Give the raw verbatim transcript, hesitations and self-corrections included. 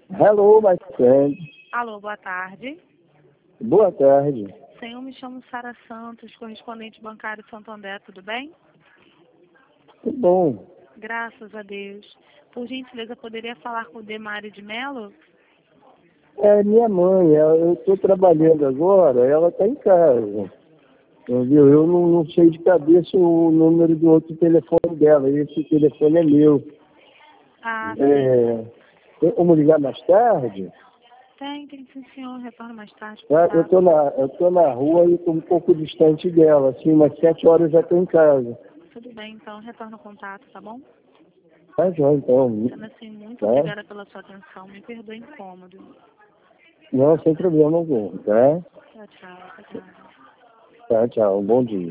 Hello, my friend. Alô, boa tarde. Boa tarde. Senhor, me chamo Sara Santos, correspondente bancário Santander, tudo bem? Tudo bom. Graças a Deus. Por gentileza, poderia falar com o Demari de Mello? É minha mãe, ela- eu estou trabalhando agora, ela está em casa. Entendeu? Eu não, não sei de cabeça o número do outro telefone dela, esse telefone é meu. Ah, sim. É, tem como ligar mais tarde? Tem, tem sim, senhor. Retorno mais tarde. Tá? Eu Tá? estou na, eu tô na rua e estou um pouco distante dela, assim, umas sete horas eu já estou em casa. Tudo bem, então. Retorno o contato, tá bom? Tá, já, então. Sendo assim, muito Tá? obrigada pela sua atenção. Me perdoe o incômodo. Não, sem problema algum, tá? Tchau, tchau. Obrigada. Tá, tchau, bom dia.